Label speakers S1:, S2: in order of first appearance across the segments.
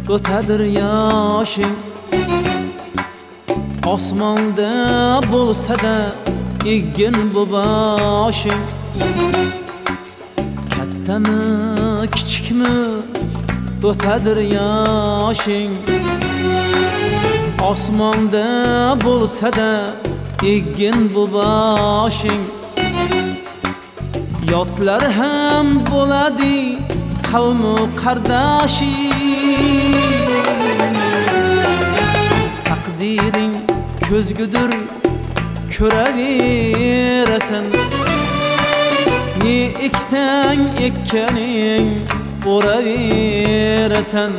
S1: o'tadir yoshing. Osmonda bo'lsa-da eggin bu boshing. Kattami, kichikmi o'tadir yoshing. Osmonda bo'lsa-da eggin bu boshing. Yotlar ham bo'ladi qavmu qardoshing. Taqdiring ko'zgudir ko'raverasan. Ne eksang ekkaning o'raverasan.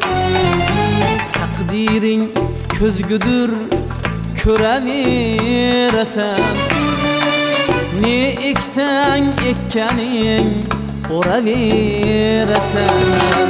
S1: Taqdiring ko'zgudir ko'raverasan. Ne eksang ekkaning o'raverasan.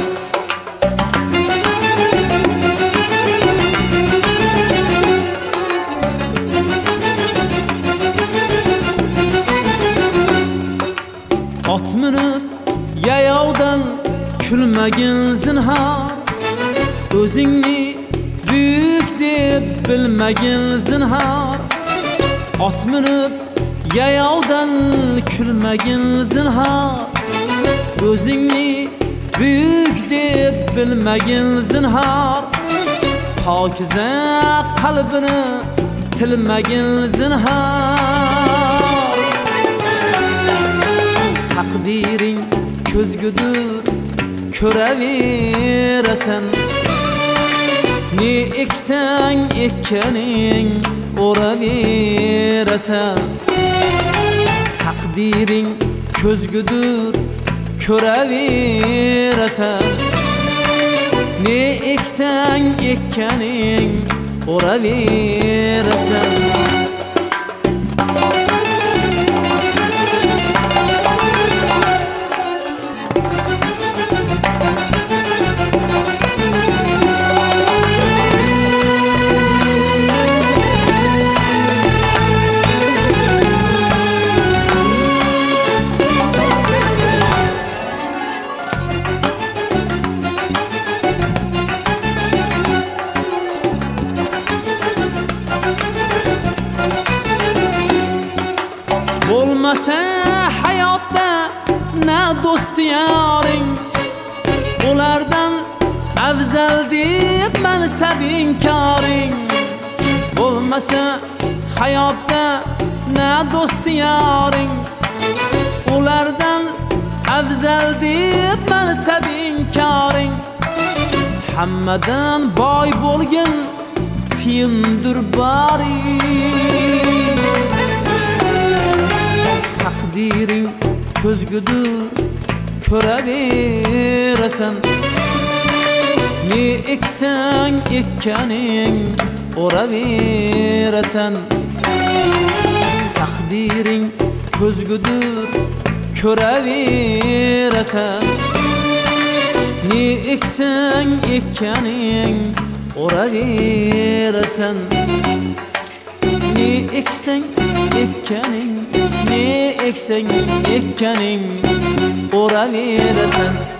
S1: Ot minib yayovdan kulmagin zinhor. O'zingni büyük deb bilmagin zinhor. Ot minib yayovdan kulmagin zinhor. O'zingni büyük deb bilmagin zinhor. Pokiza qalbini tilmagin zinhor. Taqdiring ko'zgudir ko'raverasan. Ne eksang ekkaning o'raverasan. Taqdiring ko'zgudir ko'raverasan. Ne eksang ekkaning o'raverasan. Bo'lmasa hayotda na do'st yoring. Ulardan afzal deb mansabing koring. Bo'lmasa hayotda na do'st yoring. Ulardan afzal deb mansabing koring. Hammadan boy bo'lgin tiyindir boring. Taqdiring ko'zgudir ko'raverasan. Ne eksang ekkaning o'raverasan. Taqdiring ko'zgudir ko'raverasan. Ne eksang ekkaning o'raverasan. Ne eksang ekkaning, ne eksang ekkaning o'raverasan.